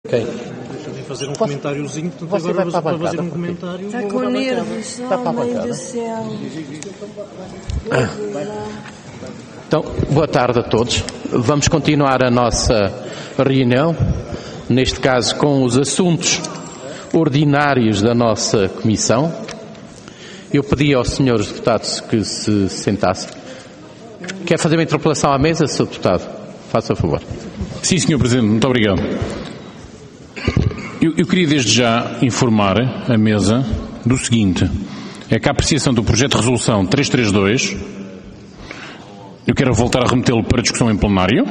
Ok. Deixa-me fazer um comentáriozinho, portanto Você agora vai para a fazer bancada, um comentário. Está com nervos, Vai para a mãe bancada. do céu. Então, boa tarde a todos. Vamos continuar a nossa reunião, neste caso com os assuntos ordinários da nossa comissão. Eu pedi aos senhores deputados que se sentassem. Quer fazer uma interpelação à mesa, Sr. Deputado? Faça favor. Sim, Sr. Presidente, muito obrigado. Eu queria desde já informar a mesa do seguinte: é que a apreciação do projeto de resolução 332, eu quero voltar a remetê-lo para discussão em plenário,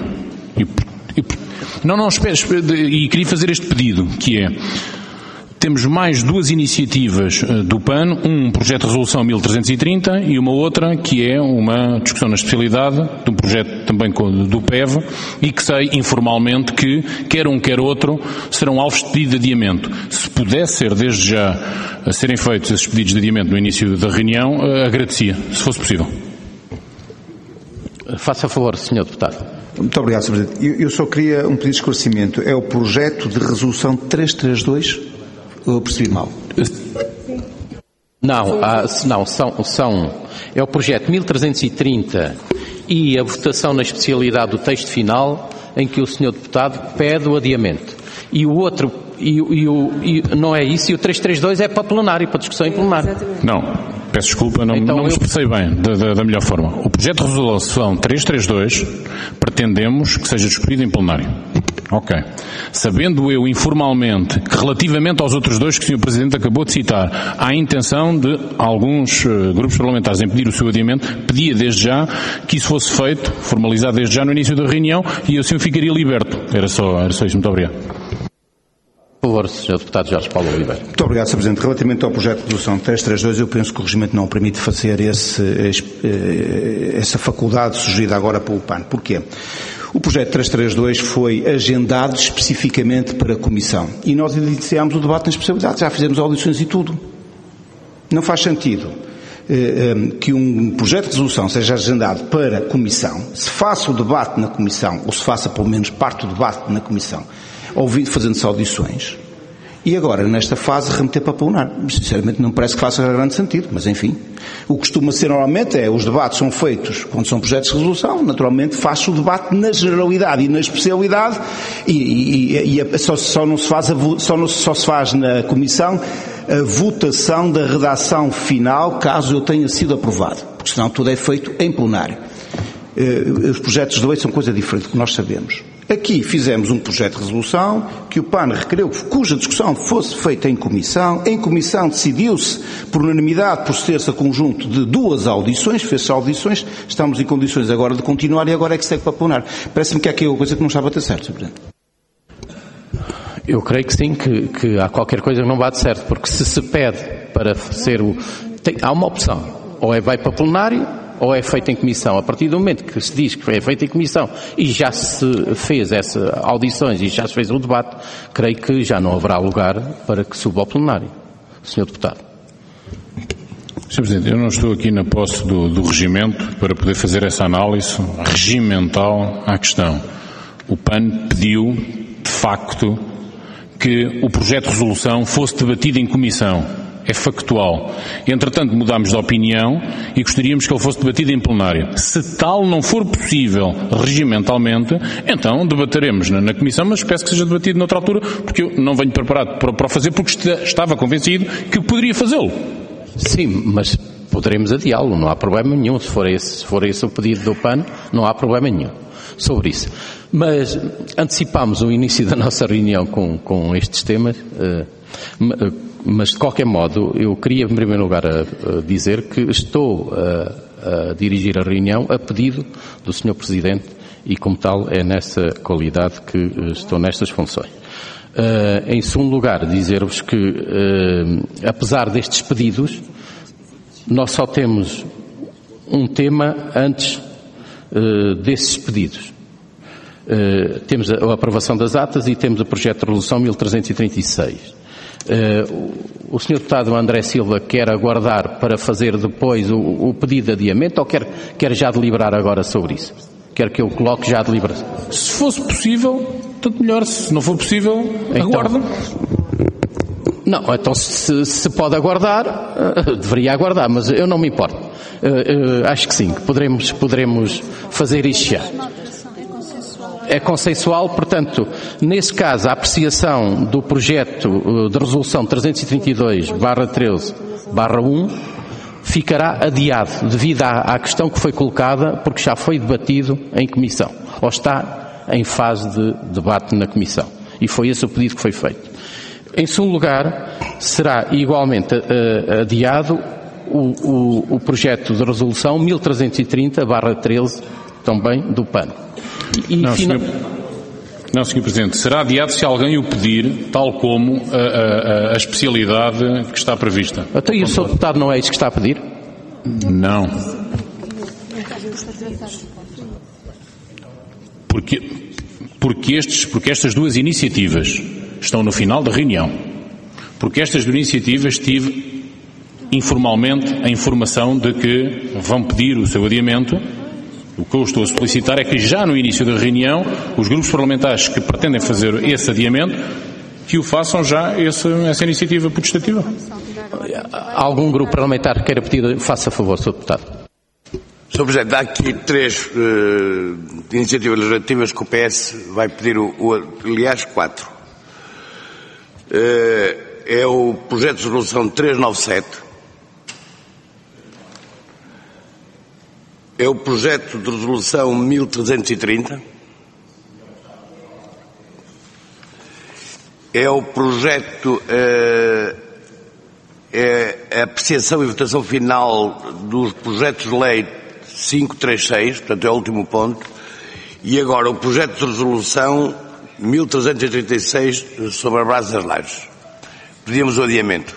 e queria fazer este pedido, que é: temos mais duas iniciativas do PAN, um projeto de resolução 1330 e uma outra que é uma discussão na especialidade de um projeto também do PEV, e que sei informalmente que quer um quer outro serão alvos de pedido de adiamento. Se pudesse ser desde já a serem feitos esses pedidos de adiamento no início da reunião, agradecia, se fosse possível. Faça favor, Sr. Deputado. Muito obrigado, Sr. Presidente. Eu só queria um pedido de esclarecimento. É o projeto de resolução 332? Eu percebi mal. É o projeto 1330 e a votação na especialidade do texto final, em que o Sr. Deputado pede o adiamento. E o outro, não é isso, e o 332 é para plenário, para discussão em plenário. Não, peço desculpa, não me expressei bem da melhor forma. O projeto de resolução 332 pretendemos que seja discutido em plenário. Ok. Sabendo eu informalmente que relativamente aos outros dois que o Sr. Presidente acabou de citar, há a intenção de alguns grupos parlamentares em pedir o seu adiamento, pedia desde já que isso fosse feito, formalizado desde já no início da reunião, e assim eu ficaria liberto. Era só isso. Muito obrigado. Por favor, Sr. Deputado Jorge Paulo Oliveira. Muito obrigado, Sr. Presidente. Relativamente ao projeto de resolução 332, eu penso que o regimento não permite fazer essa faculdade sugerida agora pelo PAN. Porquê? O projeto 332 foi agendado especificamente para a Comissão e nós iniciámos o debate na especialidade, já fizemos audições e tudo. Não faz sentido que um projeto de resolução seja agendado para a Comissão, se faça o debate na Comissão, ou se faça pelo menos parte do debate na Comissão, fazendo-se audições, e agora, nesta fase, remeter para plenário. Sinceramente, não parece que faça grande sentido, mas enfim. O que costuma ser normalmente os debates são feitos quando são projetos de resolução, naturalmente faz-se o debate na generalidade e na especialidade, só se faz na Comissão a votação da redação final, caso eu tenha sido aprovado, porque senão tudo é feito em plenário. Os projetos de lei são coisa diferente do que nós sabemos. Aqui fizemos um projeto de resolução que o PAN requereu, cuja discussão fosse feita em comissão. Em comissão decidiu-se, por unanimidade, proceder-se a conjunto de duas audições, fez-se audições, estamos em condições agora de continuar e agora é que segue para plenário. Parece-me que há aqui uma coisa que não está a bater certo, Sr. Presidente. Eu creio que sim, que há qualquer coisa que não bate certo, porque se pede para ser há uma opção, ou vai para plenário, ou é feito em comissão. A partir do momento que se diz que é feito em comissão e já se fez essas audições e já se fez o debate, creio que já não haverá lugar para que suba ao plenário. Sr. Deputado. Sr. Presidente, eu não estou aqui na posse do regimento para poder fazer essa análise regimental à questão. O PAN pediu, de facto, que o projeto de resolução fosse debatido em comissão. É factual. Entretanto, mudámos de opinião e gostaríamos que ele fosse debatido em plenário. Se tal não for possível regimentalmente, então debateremos na Comissão, mas peço que seja debatido noutra altura, porque eu não venho preparado para o fazer, porque estava convencido que poderia fazê-lo. Sim, mas poderemos adiá-lo, não há problema nenhum. Se for esse o pedido do PAN, não há problema nenhum sobre isso. Mas antecipámos o início da nossa reunião com estes temas, mas de qualquer modo eu queria em primeiro lugar dizer que estou a dirigir a reunião a pedido do Sr. Presidente e como tal é nessa qualidade que estou nestas funções. Em segundo lugar, dizer-vos que apesar destes pedidos, nós só temos um tema antes desses pedidos. Temos a aprovação das atas e temos o projeto de resolução 1336. O Sr. Deputado André Silva quer aguardar para fazer depois o pedido de adiamento ou quer já deliberar agora sobre isso? Quer que eu coloque já a deliberação? Se fosse possível, tanto melhor. Se não for possível, aguardo. Não, então se pode aguardar, deveria aguardar, mas eu não me importo. Acho que sim, que poderemos fazer isto já. É consensual, portanto, nesse caso, a apreciação do projeto de resolução 332/13/1 ficará adiado devido à questão que foi colocada, porque já foi debatido em comissão, ou está em fase de debate na comissão. E foi esse o pedido que foi feito. Em segundo lugar, será igualmente adiado o projeto de resolução 1330/13, também do PAN. Não, Sr. Presidente, será adiado se alguém o pedir, tal como a especialidade que está prevista. Então, e o Sr. Deputado não é isso que está a pedir? Não. Porque estas duas iniciativas estão no final da reunião. Porque estas duas iniciativas tive informalmente a informação de que vão pedir o seu adiamento. O que eu estou a solicitar é que já no início da reunião, os grupos parlamentares que pretendem fazer esse adiamento, que o façam já essa iniciativa potestativa. Algum grupo parlamentar que queira pedir, faça favor, Sr. Deputado. Sr. Presidente, há aqui 3 iniciativas legislativas que o PS vai pedir, aliás 4. É o projeto de resolução 397, é o projeto de resolução 1330, é o projeto, é a apreciação e votação final dos projetos de lei 536, portanto é o último ponto, e agora o projeto de resolução 1336 sobre a Brasa das Lajes. Pedimos o adiamento.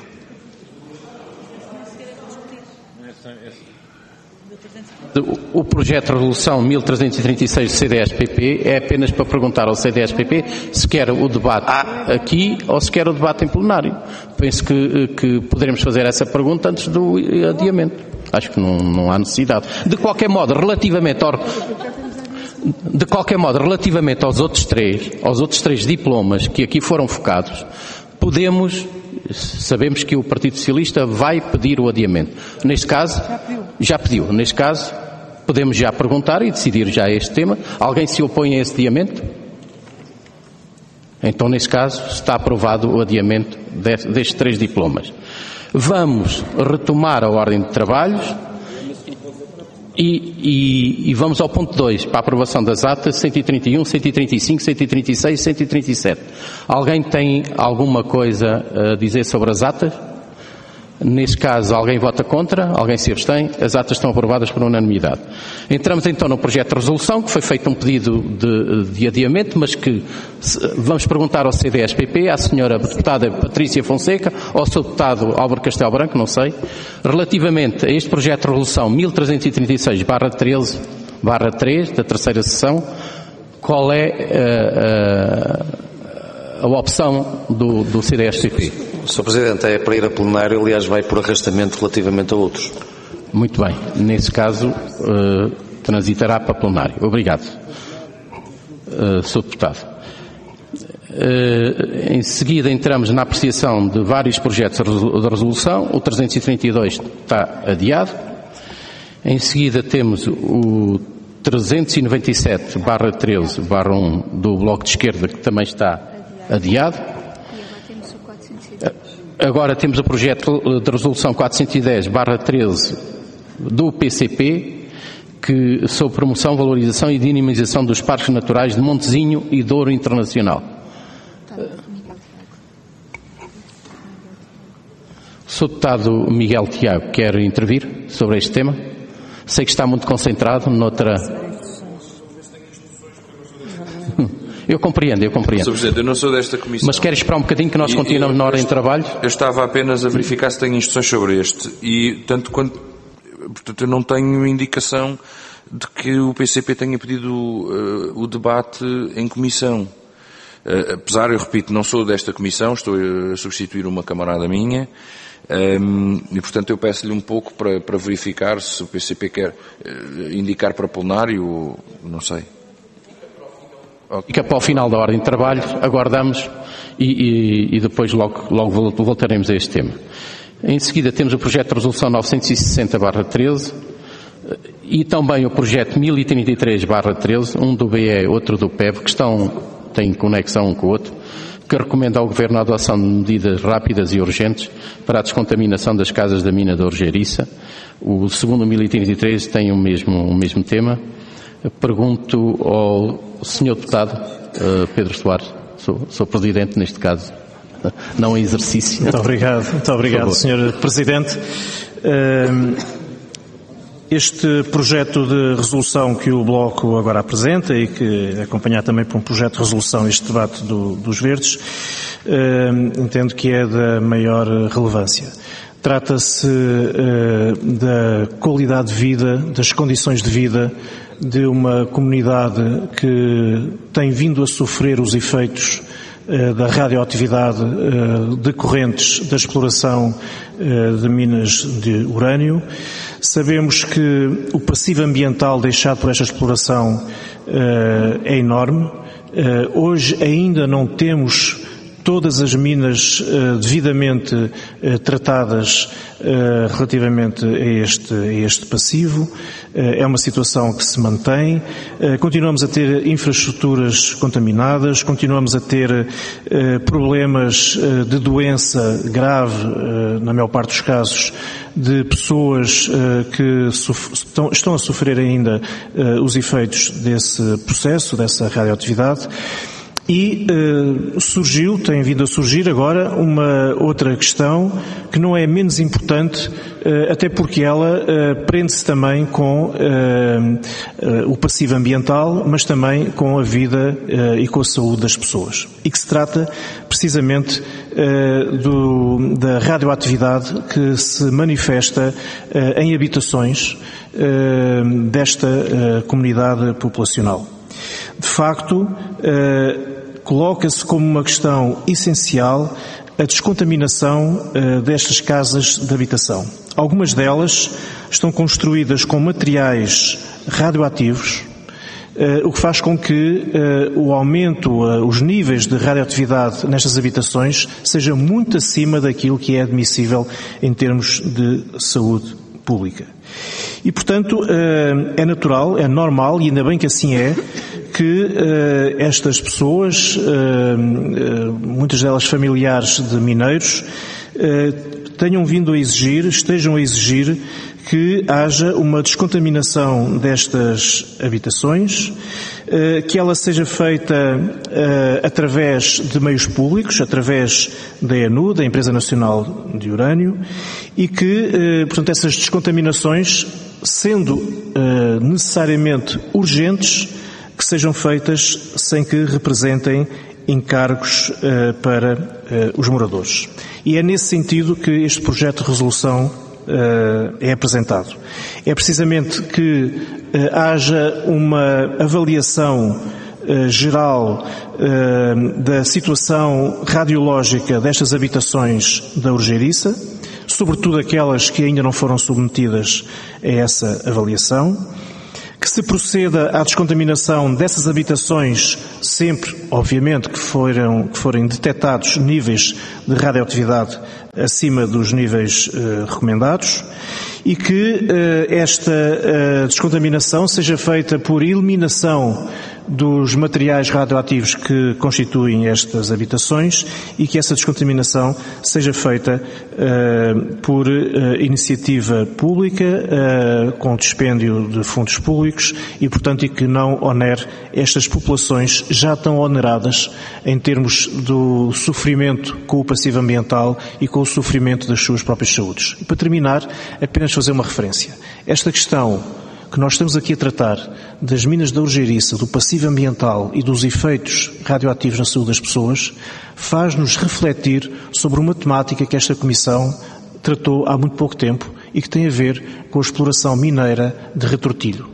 O projeto de resolução 1336 do CDS-PP é apenas para perguntar ao CDS-PP se quer o debate aqui ou se quer o debate em plenário. Penso que poderemos fazer essa pergunta antes do adiamento. Acho que não há necessidade. De qualquer modo, relativamente aos outros três diplomas que aqui foram focados, sabemos que o Partido Socialista vai pedir o adiamento. Neste caso, já pediu. Neste caso, podemos já perguntar e decidir já este tema. Alguém se opõe a esse adiamento? Então, neste caso, está aprovado o adiamento destes 3 diplomas. Vamos retomar a ordem de trabalhos e vamos ao ponto 2, para a aprovação das atas 131, 135, 136 e 137. Alguém tem alguma coisa a dizer sobre as atas? Nesse caso, alguém vota contra? Alguém se abstém? As atas estão aprovadas por unanimidade. Entramos então no projeto de resolução, que foi feito um pedido de adiamento, mas que vamos perguntar ao CDS-PP, à senhora deputada Patrícia Fonseca, ou ao seu deputado Álvaro Castelo Branco, não sei, relativamente a este projeto de resolução 1336/13/3 da terceira sessão, qual é a opção do CDS-PP? Sr. Presidente, é para ir a plenário, aliás vai por arrastamento relativamente a outros. Muito bem. Nesse caso, transitará para plenário. Obrigado, Sr. Deputado. Em seguida entramos na apreciação de vários projetos de resolução. O 332 está adiado. Em seguida temos o 397/13/1 do Bloco de Esquerda, que também está adiado. Agora temos o projeto de resolução 410/13 do PCP, sobre promoção, valorização e dinamização dos parques naturais de Montezinho e Douro Internacional. O Sr. Deputado Miguel Tiago quer intervir sobre este tema? Sei que está muito concentrado noutra... Eu compreendo. Sr. Presidente, eu não sou desta comissão. Mas quer esperar um bocadinho que nós continuamos na hora de trabalho? Eu estava apenas a verificar se tenho instruções sobre este e portanto eu não tenho indicação de que o PCP tenha pedido o debate em comissão. Apesar, eu repito, não sou desta comissão, estou a substituir uma camarada minha e portanto eu peço-lhe um pouco para verificar se o PCP quer indicar para plenário ou não sei. Fica para o final da ordem de trabalho, aguardamos e depois logo voltaremos a este tema. Em seguida temos o projeto de resolução 960/13 e também o projeto 1033/13, um do BE, outro do PEV, que têm conexão um com o outro, que recomenda ao Governo a adoção de medidas rápidas e urgentes para a descontaminação das casas da mina da Orgeiriça. O segundo 1033 tem o mesmo tema. Pergunto ao Sr. Deputado Pedro Soares, sou Presidente neste caso, não em exercício. Muito obrigado, Sr. Presidente. Este projeto de resolução que o Bloco agora apresenta e que é acompanhado também por um projeto de resolução este debate dos Verdes, entendo que é da maior relevância. Trata-se da qualidade de vida, das condições de vida de uma comunidade que tem vindo a sofrer os efeitos da radioatividade decorrentes da exploração de minas de urânio. Sabemos que o passivo ambiental deixado por esta exploração é enorme. Hoje ainda não temos todas as minas devidamente tratadas relativamente a este passivo. É uma situação que se mantém. Continuamos a ter infraestruturas contaminadas, continuamos a ter problemas de doença grave, na maior parte dos casos, de pessoas que estão a sofrer ainda os efeitos desse processo, dessa radioatividade. E tem vindo a surgir agora uma outra questão que não é menos importante, até porque ela prende-se também com o passivo ambiental, mas também com a vida e com a saúde das pessoas. E que se trata precisamente da radioatividade que se manifesta em habitações desta comunidade populacional. De facto, coloca-se como uma questão essencial a descontaminação destas casas de habitação. Algumas delas estão construídas com materiais radioativos, o que faz com que o aumento, os níveis de radioatividade nestas habitações seja muito acima daquilo que é admissível em termos de saúde pública. E, portanto, é natural, é normal, e ainda bem que assim é, que estas pessoas, muitas delas familiares de mineiros, estejam a exigir que haja uma descontaminação destas habitações, que ela seja feita através de meios públicos, através da ENU, da Empresa Nacional de Urânio, e que, portanto, essas descontaminações, sendo necessariamente urgentes, que sejam feitas sem que representem encargos para os moradores. E é nesse sentido que este projeto de resolução é apresentado. É precisamente que haja uma avaliação geral da situação radiológica destas habitações da Orgeiriça, sobretudo aquelas que ainda não foram submetidas a essa avaliação, que se proceda à descontaminação dessas habitações sempre, obviamente, que forem detectados níveis de radioatividade acima dos níveis recomendados, e que esta descontaminação seja feita por eliminação dos materiais radioativos que constituem estas habitações e que essa descontaminação seja feita por iniciativa pública, com dispêndio de fundos públicos e, portanto, e que não onere estas populações já tão oneradas em termos do sofrimento com o passivo ambiental e com o sofrimento das suas próprias saúdes. E, para terminar, apenas fazer uma referência. Esta questão que nós estamos aqui a tratar das minas da Orgeiriça, do passivo ambiental e dos efeitos radioativos na saúde das pessoas, faz-nos refletir sobre uma temática que esta Comissão tratou há muito pouco tempo e que tem a ver com a exploração mineira de retortilho.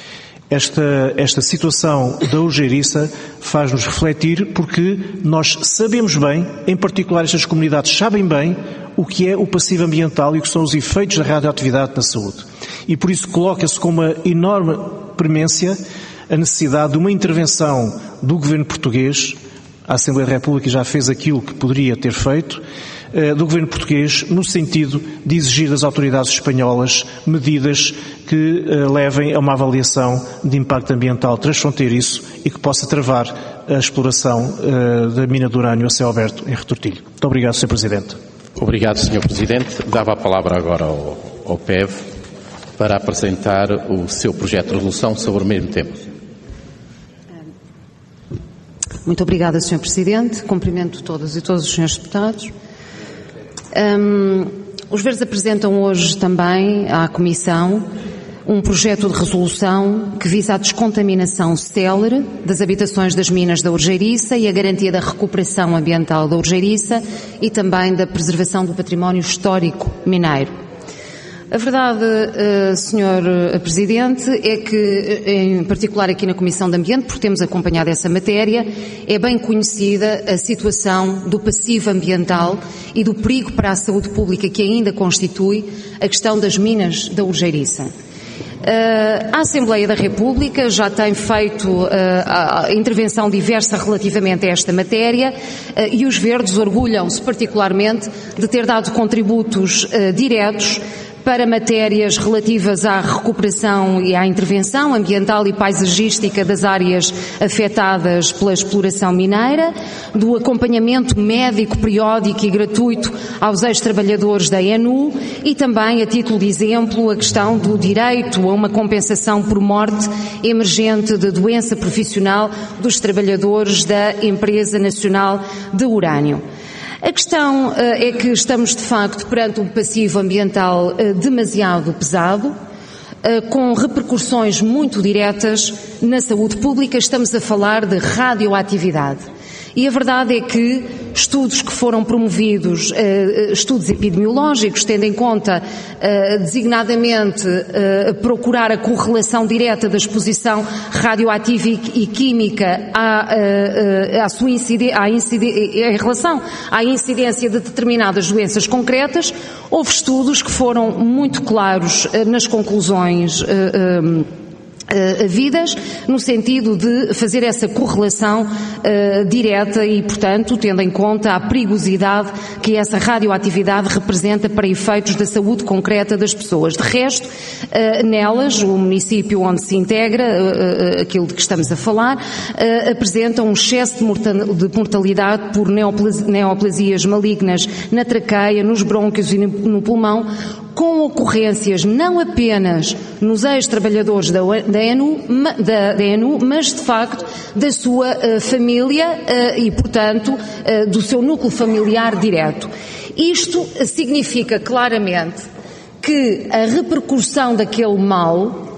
Esta situação da Orgeiriça faz-nos refletir porque nós sabemos bem, em particular estas comunidades sabem bem, o que é o passivo ambiental e o que são os efeitos da radioatividade na saúde. E por isso coloca-se com uma enorme premência a necessidade de uma intervenção do governo português. A Assembleia da República já fez aquilo que poderia ter feito, do governo português, no sentido de exigir das autoridades espanholas medidas que levem a uma avaliação de impacto ambiental transfronteiriço e que possa travar a exploração da mina de urânio a céu aberto em Retortilho. Muito obrigado, Sr. Presidente. Obrigado, Sr. Presidente. Dava a palavra agora ao PEV para apresentar o seu projeto de resolução sobre o mesmo tema. Muito obrigada, Sr. Presidente. Cumprimento todas e todos os senhores deputados. Os Verdes apresentam hoje também à Comissão um projeto de resolução que visa a descontaminação célere das habitações das minas da Urgeiriça e a garantia da recuperação ambiental da Urgeiriça e também da preservação do património histórico mineiro. A verdade, Sr. Presidente, é que, em particular aqui na Comissão de Ambiente, porque temos acompanhado essa matéria, é bem conhecida a situação do passivo ambiental e do perigo para a saúde pública que ainda constitui a questão das minas da Urgeiriça. A Assembleia da República já tem feito a intervenção diversa relativamente a esta matéria e os Verdes orgulham-se particularmente de ter dado contributos diretos para matérias relativas à recuperação e à intervenção ambiental e paisagística das áreas afetadas pela exploração mineira, do acompanhamento médico periódico e gratuito aos ex-trabalhadores da ENU e também, a título de exemplo, a questão do direito a uma compensação por morte emergente de doença profissional dos trabalhadores da Empresa Nacional de Urânio. A questão é que estamos, de facto, perante um passivo ambiental demasiado pesado, com repercussões muito diretas na saúde pública. Estamos a falar de radioatividade. E a verdade é que estudos que foram promovidos, estudos epidemiológicos, tendo em conta designadamente procurar a correlação direta da exposição radioativa e química em relação à incidência de determinadas doenças concretas, houve estudos que foram muito claros nas conclusões havidas, no sentido de fazer essa correlação direta e, portanto, tendo em conta a perigosidade que essa radioatividade representa para efeitos da saúde concreta das pessoas. De resto, nelas, o município onde se integra, aquilo de que estamos a falar, apresenta um excesso de mortalidade por neoplasias malignas na traqueia, nos brônquios e no pulmão, com ocorrências não apenas nos ex-trabalhadores da ENU, mas de facto da sua família e, portanto, do seu núcleo familiar direto. Isto significa claramente que a repercussão daquele mal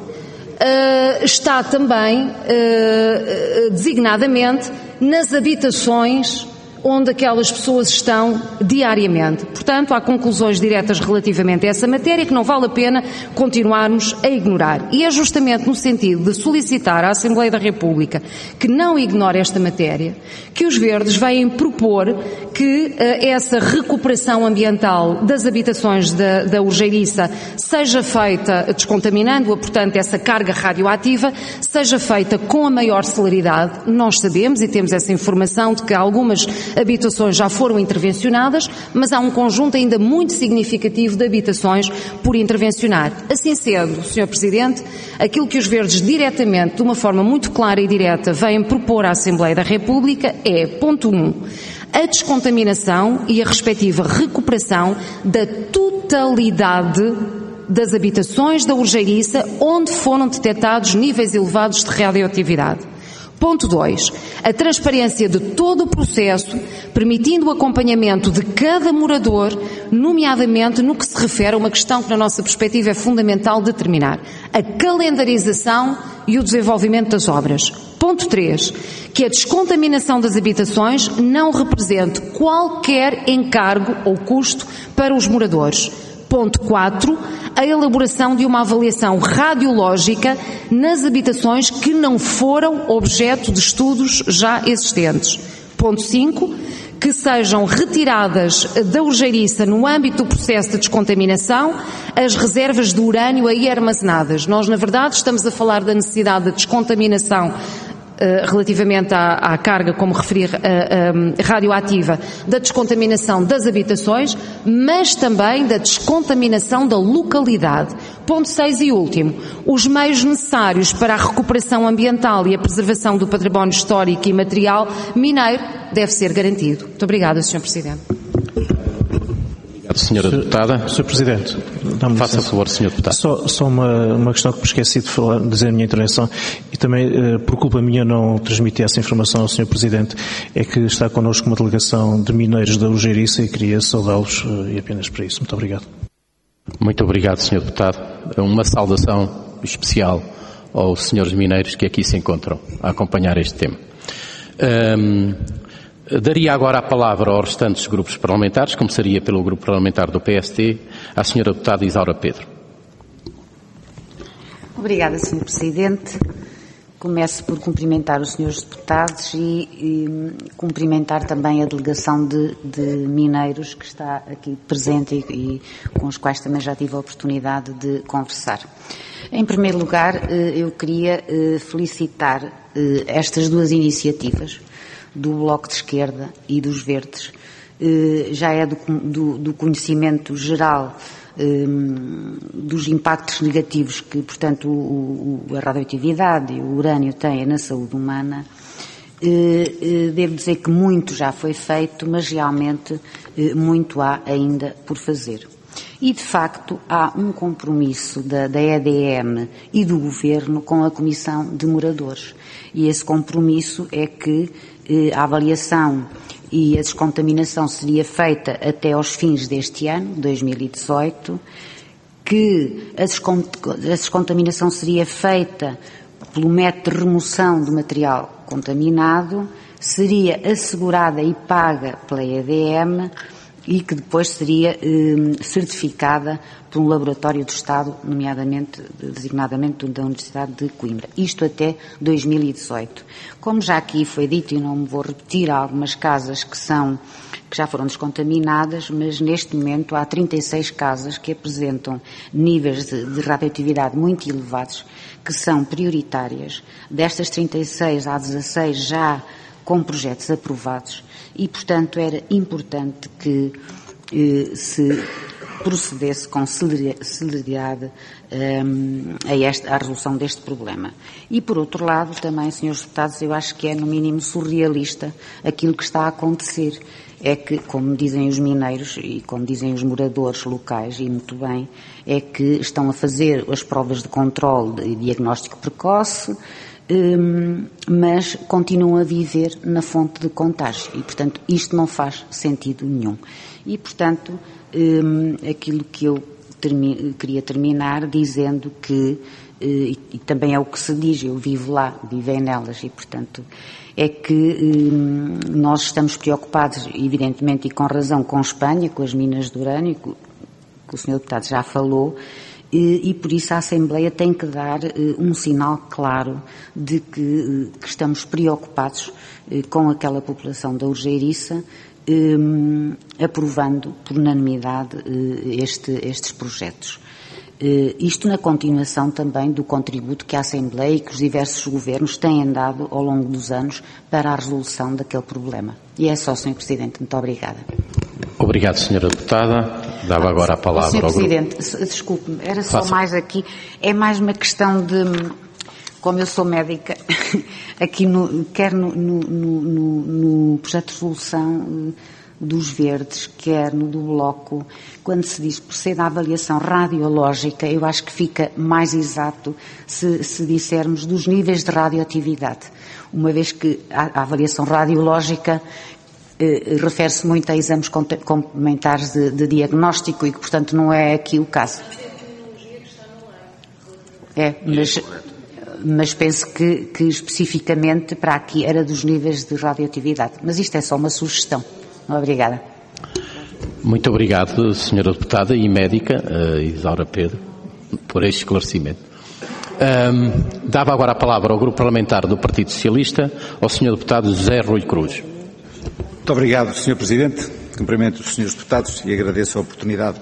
está também designadamente nas habitações onde aquelas pessoas estão diariamente. Portanto, há conclusões diretas relativamente a essa matéria que não vale a pena continuarmos a ignorar. E é justamente no sentido de solicitar à Assembleia da República que não ignore esta matéria que os Verdes vêm propor que essa recuperação ambiental das habitações da Urgeiriça seja feita, descontaminando-a, portanto, essa carga radioativa, seja feita com a maior celeridade. Nós sabemos e temos essa informação de que algumas habitações já foram intervencionadas, mas há um conjunto ainda muito significativo de habitações por intervencionar. Assim sendo, Sr. Presidente, aquilo que os Verdes diretamente, de uma forma muito clara e direta, vêm propor à Assembleia da República é, ponto 1, a descontaminação e a respectiva recuperação da totalidade das habitações da Urgeiriça onde foram detectados níveis elevados de radioatividade. Ponto 2. A transparência de todo o processo, permitindo o acompanhamento de cada morador, nomeadamente no que se refere a uma questão que, na nossa perspectiva, é fundamental determinar: a calendarização e o desenvolvimento das obras. Ponto 3. Que a descontaminação das habitações não represente qualquer encargo ou custo para os moradores. Ponto 4. A elaboração de uma avaliação radiológica nas habitações que não foram objeto de estudos já existentes. Ponto 5. que sejam retiradas da urgeiriça no âmbito do processo de descontaminação as reservas de urânio aí armazenadas. Nós, na verdade, estamos a falar da necessidade de descontaminação relativamente à carga, como referi, radioativa, da descontaminação das habitações, mas também da descontaminação da localidade. Ponto 6 e último, os meios necessários para a recuperação ambiental e a preservação do património histórico e material mineiro deve ser garantido. Muito obrigada, Sr. Presidente. Senhora Deputada. Sr. Presidente, faça favor, Sr. Deputado. Só uma questão que me esqueci de dizer na minha intervenção e também, por culpa minha, não transmiti essa informação ao Sr. Presidente, é que está connosco uma delegação de mineiros da Urgeiriça e queria saudá-los e apenas para isso. Muito obrigado. Muito obrigado, Sr. Deputado. Uma saudação especial aos senhores mineiros que aqui se encontram a acompanhar este tema. Daria agora a palavra aos restantes grupos parlamentares, começaria pelo grupo parlamentar do PST, à senhora deputada Isaura Pedro. Obrigada, Sr. Presidente. Começo por cumprimentar os senhores deputados e cumprimentar também a delegação de mineiros que está aqui presente e com os quais também já tive a oportunidade de conversar. Em primeiro lugar, eu queria felicitar estas duas iniciativas, do Bloco de Esquerda e dos Verdes. Já é do conhecimento geral dos impactos negativos que, portanto, a radioatividade e o urânio têm na saúde humana. Devo dizer que muito já foi feito, mas realmente muito há ainda por fazer. E, de facto, há um compromisso da EDM e do Governo com a Comissão de Moradores. E esse compromisso é que a avaliação e a descontaminação seria feita até aos fins deste ano, 2018, que a descontaminação seria feita pelo método de remoção do material contaminado, seria assegurada e paga pela EDM e que depois seria certificada por um laboratório do Estado, designadamente da Universidade de Coimbra. Isto até 2018. Como já aqui foi dito, e não me vou repetir, há algumas casas que já foram descontaminadas, mas neste momento há 36 casas que apresentam níveis de radioatividade muito elevados, que são prioritárias. Destas 36, há 16 já com projetos aprovados e, portanto, era importante que se procedesse com celeridade à resolução deste problema. E, por outro lado, também, senhores deputados, eu acho que é, no mínimo, surrealista aquilo que está a acontecer. É que, como dizem os mineiros e como dizem os moradores locais, e muito bem, é que estão a fazer as provas de controle e diagnóstico precoce, mas continuam a viver na fonte de contágio e, portanto, isto não faz sentido nenhum. E, portanto, aquilo que eu queria terminar dizendo que, e também é o que se diz, eu vivo lá, vivei nelas e, portanto, é que nós estamos preocupados, evidentemente, e com razão, com Espanha, com as minas de urânio, que o Sr. Deputado já falou, e por isso a Assembleia tem que dar um sinal claro de que estamos preocupados com aquela população da Urgeiriça, aprovando por unanimidade estes projetos. Isto na continuação também do contributo que a Assembleia e que os diversos governos têm dado ao longo dos anos para a resolução daquele problema. E é só, Sr. Presidente. Muito obrigada. Obrigado, Sra. Deputada. Dava agora a palavra ao grupo. Sr. Presidente, desculpe-me, era só mais aqui, é mais uma questão de, como eu sou médica, aqui quer no projeto de resolução dos Verdes, quer no do Bloco, quando se diz procede à avaliação radiológica, eu acho que fica mais exato se dissermos dos níveis de radioatividade, uma vez que a avaliação radiológica refere-se muito a exames complementares de diagnóstico e que, portanto, não é aqui o caso. Mas penso que especificamente para aqui era dos níveis de radioatividade. Mas isto é só uma sugestão. Obrigada. Muito obrigado, Sra. Deputada e médica, Isaura Pedro, por este esclarecimento. Dava agora a palavra ao Grupo Parlamentar do Partido Socialista, ao Sr. Deputado José Rui Cruz. Muito obrigado, Sr. Presidente. Cumprimento os Srs. Deputados e agradeço a oportunidade.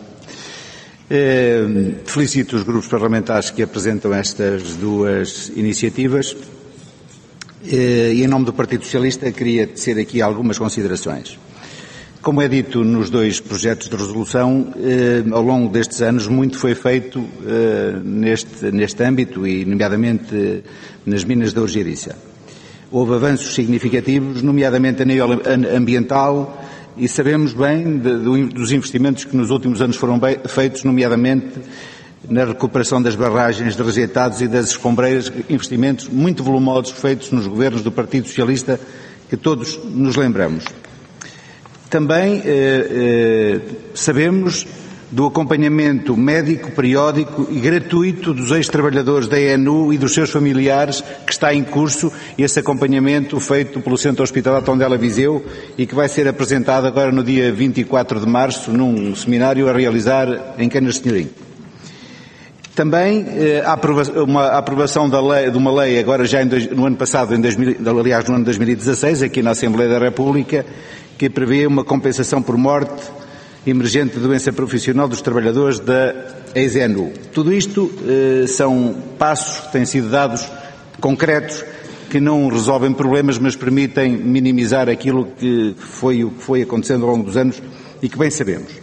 Felicito os grupos parlamentares que apresentam estas duas iniciativas e, em nome do Partido Socialista, queria tecer aqui algumas considerações. Como é dito nos dois projetos de resolução, ao longo destes anos muito foi feito neste âmbito e, nomeadamente, nas minas da Urgeiriça. Houve avanços significativos, nomeadamente a nível ambiental, e sabemos bem dos investimentos que nos últimos anos foram feitos, nomeadamente na recuperação das barragens de rejeitados e das escombreiras, investimentos muito volumosos feitos nos governos do Partido Socialista, que todos nos lembramos. Também sabemos do acompanhamento médico, periódico e gratuito dos ex-trabalhadores da ENU e dos seus familiares, que está em curso, esse acompanhamento feito pelo Centro Hospitalar Tondela Viseu e que vai ser apresentado agora no dia 24 de março num seminário a realizar em Canas de Senhorim. Também a aprovação de uma lei agora já no ano passado, aliás no ano 2016, aqui na Assembleia da República, que prevê uma compensação por morte emergente de doença profissional dos trabalhadores da ex-ENU. Tudo isto são passos que têm sido dados concretos que não resolvem problemas, mas permitem minimizar aquilo que foi acontecendo ao longo dos anos e que bem sabemos.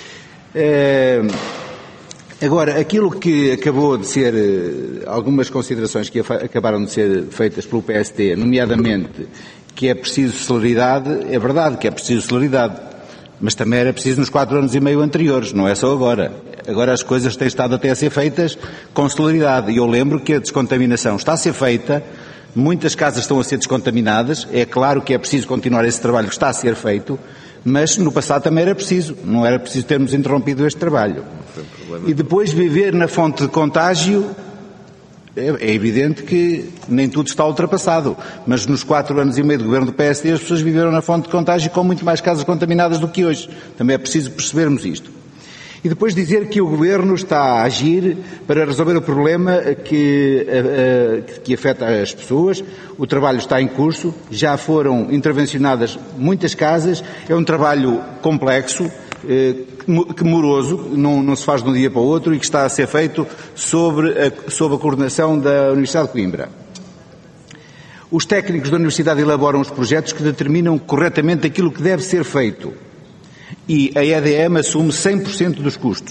Agora, aquilo que acabou de ser, algumas considerações que acabaram de ser feitas pelo PST, nomeadamente que é preciso celeridade, é verdade que é preciso celeridade, mas também era preciso nos 4 anos e meio anteriores, não é só agora. Agora as coisas têm estado até a ser feitas com celeridade, e eu lembro que a descontaminação está a ser feita, muitas casas estão a ser descontaminadas, é claro que é preciso continuar esse trabalho que está a ser feito, mas no passado também era preciso, não era preciso termos interrompido este trabalho. E depois viver na fonte de contágio, é evidente que nem tudo está ultrapassado, mas nos 4 anos e meio do governo do PSD as pessoas viveram na fonte de contágio com muito mais casas contaminadas do que hoje. Também é preciso percebermos isto. E depois dizer que o governo está a agir para resolver o problema que afeta as pessoas. O trabalho está em curso, já foram intervencionadas muitas casas, é um trabalho complexo, que moroso, não se faz de um dia para o outro e que está a ser feito sob a coordenação da Universidade de Coimbra. Os técnicos da Universidade elaboram os projetos que determinam corretamente aquilo que deve ser feito e a EDM assume 100% dos custos.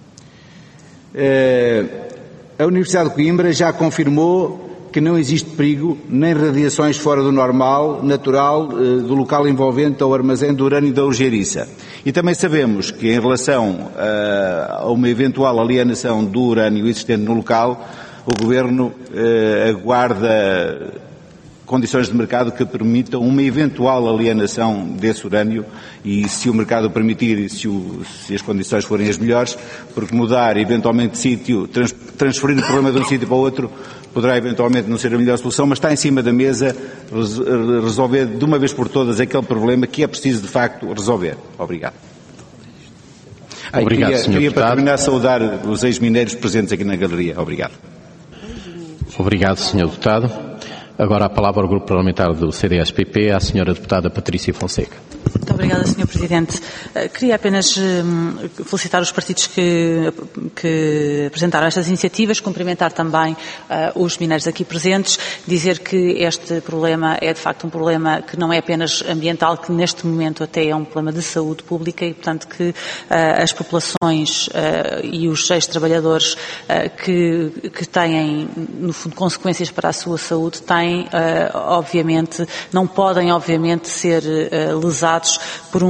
A Universidade de Coimbra já confirmou que não existe perigo nem radiações fora do normal, natural, do local envolvente ao armazém do urânio da Urgeiriça. E também sabemos que, em relação a uma eventual alienação do urânio existente no local, o Governo aguarda condições de mercado que permitam uma eventual alienação desse urânio e, se o mercado permitir e se as condições forem as melhores, porque mudar eventualmente de sítio, transferir o problema de um sítio para o outro, poderá eventualmente não ser a melhor solução, mas está em cima da mesa resolver de uma vez por todas aquele problema que é preciso de facto resolver. Obrigado. Obrigado, Sr. Queria Deputado. para terminar saudar os ex-mineiros presentes aqui na galeria. Obrigado. Obrigado, Sr. Deputado. Agora a palavra ao Grupo Parlamentar do CDS-PP, à Sra. Deputada Patrícia Fonseca. Muito obrigada, Sr. Presidente. Queria apenas felicitar os partidos que apresentaram estas iniciativas, cumprimentar também os mineiros aqui presentes, dizer que este problema é de facto um problema que não é apenas ambiental, que neste momento até é um problema de saúde pública e, portanto, que as populações e os ex-trabalhadores que têm, no fundo, consequências para a sua saúde, obviamente, não podem, obviamente, ser lesados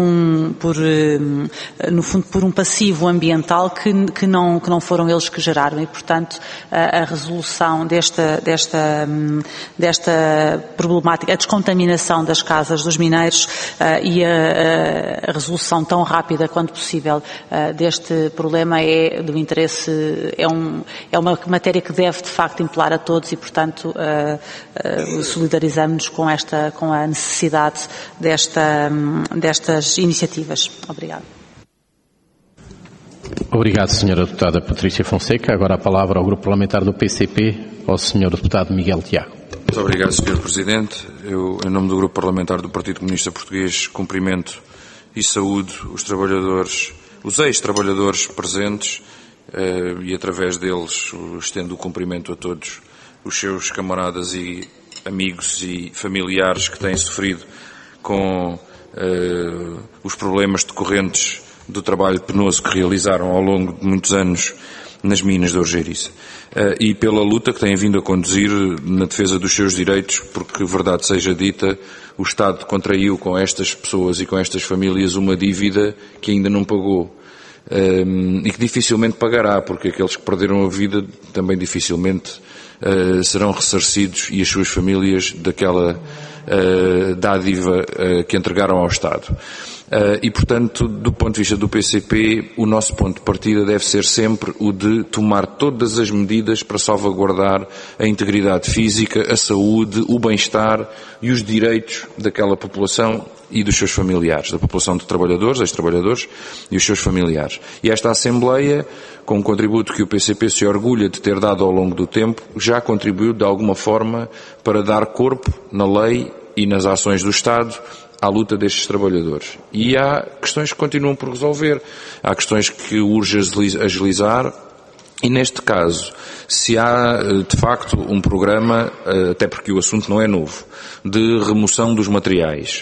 no fundo, por um passivo ambiental que não foram eles que geraram e, portanto, a resolução desta problemática, a descontaminação das casas dos mineiros e a resolução tão rápida quanto possível deste problema é do interesse, é uma matéria que deve, de facto, impelar a todos e, portanto, solidarizamos-nos com a necessidade destas iniciativas. Obrigado. Obrigado, Sra. Deputada Patrícia Fonseca. Agora a palavra ao Grupo Parlamentar do PCP, ao Sr. Deputado Miguel Tiago. Muito obrigado, Sr. Presidente. Eu, em nome do Grupo Parlamentar do Partido Comunista Português, cumprimento e saúdo os trabalhadores, os ex-trabalhadores presentes e, através deles, estendo o cumprimento a todos os seus camaradas e amigos e familiares que têm sofrido com os problemas decorrentes do trabalho penoso que realizaram ao longo de muitos anos nas minas da Orgeiriça. E pela luta que têm vindo a conduzir na defesa dos seus direitos, porque, verdade seja dita, o Estado contraiu com estas pessoas e com estas famílias uma dívida que ainda não pagou. E que dificilmente pagará, porque aqueles que perderam a vida também dificilmente serão ressarcidos, e as suas famílias daquela dádiva que entregaram ao Estado. E, portanto, do ponto de vista do PCP, o nosso ponto de partida deve ser sempre o de tomar todas as medidas para salvaguardar a integridade física, a saúde, o bem-estar e os direitos daquela população e dos seus familiares, da população de trabalhadores, ex-trabalhadores e os seus familiares. E esta Assembleia, com um contributo que o PCP se orgulha de ter dado ao longo do tempo, já contribuiu de alguma forma para dar corpo na lei e nas ações do Estado à luta destes trabalhadores. E há questões que continuam por resolver. Há questões que urge agilizar. E neste caso, se há de facto um programa, até porque o assunto não é novo, de remoção dos materiais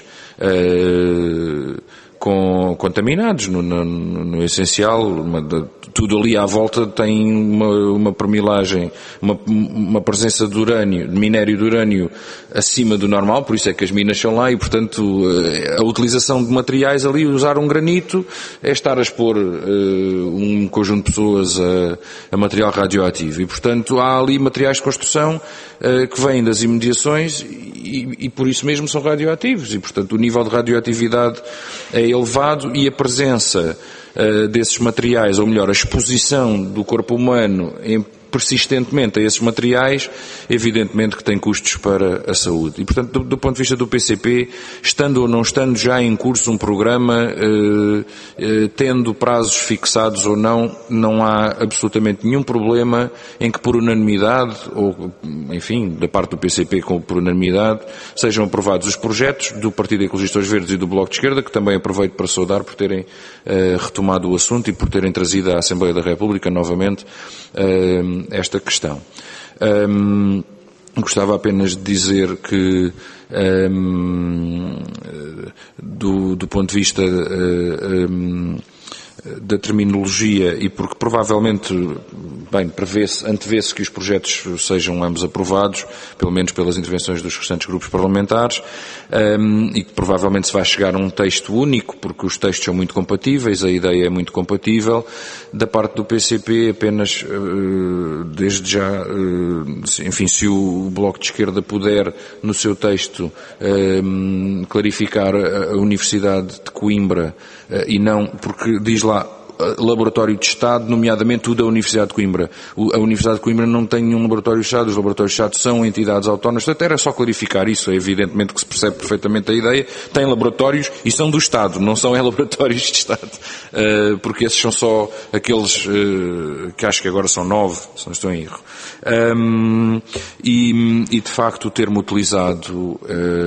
contaminados, no essencial, tudo ali à volta tem uma permilagem, uma presença de urânio, de minério de urânio acima do normal, por isso é que as minas são lá, e portanto a utilização de materiais ali, usar um granito, é estar a expor um conjunto de pessoas a material radioativo, e portanto há ali materiais de construção que vêm das imediações e por isso mesmo são radioativos, e portanto o nível de radioatividade é elevado, e a presença desses materiais, ou melhor, a exposição do corpo humano persistentemente a esses materiais, evidentemente que tem custos para a saúde. E, portanto, do ponto de vista do PCP, estando ou não estando já em curso um programa, tendo prazos fixados ou não há absolutamente nenhum problema em que, por unanimidade, ou, enfim, da parte do PCP por unanimidade, sejam aprovados os projetos do Partido Ecologistas Verdes e do Bloco de Esquerda, que também aproveito para saudar por terem retomado o assunto e por terem trazido à Assembleia da República novamente esta questão. Gostava apenas de dizer que do ponto de vista da terminologia, e porque provavelmente, antevê-se que os projetos sejam ambos aprovados, pelo menos pelas intervenções dos restantes grupos parlamentares, e que provavelmente se vai chegar a um texto único, porque os textos são muito compatíveis, a ideia é muito compatível. Da parte do PCP, apenas, desde já, enfim, se o Bloco de Esquerda puder, no seu texto, clarificar a Universidade de Coimbra, e não, porque diz lá laboratório de Estado, nomeadamente o da Universidade de Coimbra. A Universidade de Coimbra não tem nenhum laboratório de Estado, os laboratórios de Estado são entidades autónomas, portanto era só clarificar isso, é evidentemente que se percebe perfeitamente a ideia, tem laboratórios e são do Estado, não são laboratórios de Estado, porque esses são só aqueles que acho que agora são 9, se não estou em erro. E de facto o termo utilizado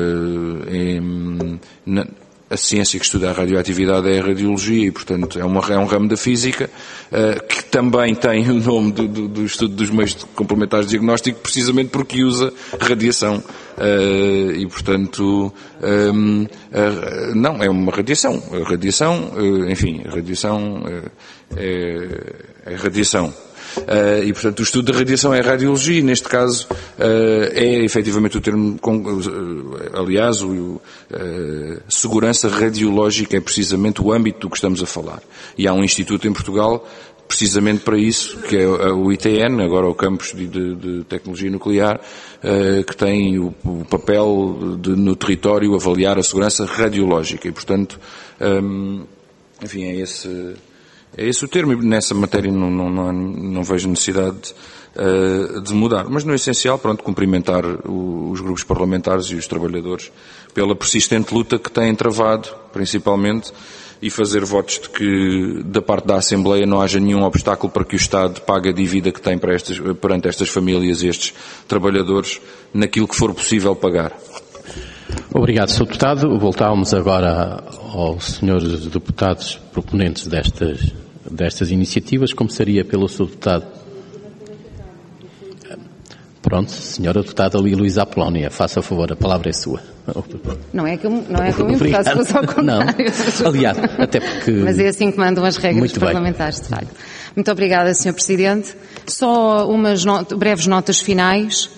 a ciência que estuda a radioatividade é a radiologia, e portanto é um ramo da física que também tem o nome do estudo dos meios complementares de diagnóstico, precisamente porque usa radiação, e portanto não, é uma radiação. A radiação, enfim, a radiação é radiação. E, portanto, o estudo da radiação é a radiologia, e neste caso é efetivamente o termo, aliás, segurança radiológica é precisamente o âmbito do que estamos a falar. E há um instituto em Portugal precisamente para isso, que é o ITN, agora o Campus de Tecnologia Nuclear, que tem o papel de, no território, avaliar a segurança radiológica. E, portanto, enfim, é esse o termo, e nessa matéria não vejo necessidade de mudar. Mas no essencial, pronto, cumprimentar os grupos parlamentares e os trabalhadores pela persistente luta que têm travado, principalmente, e fazer votos de que, da parte da Assembleia, não haja nenhum obstáculo para que o Estado pague a dívida que tem perante estas famílias e estes trabalhadores, naquilo que for possível pagar. Obrigado, Sr. Deputado. Voltamos agora aos senhores deputados proponentes destas iniciativas. Começaria pelo Sr. Deputado. Pronto, Senhora Deputada Luísa Apolónia, faça favor, a palavra é sua. Não é que eu me importasse, fosse ao contrário. Não, aliás, até porque... Mas é assim que mandam as regras parlamentares, de facto. Muito obrigada, Sr. Presidente. Só umas breves notas finais.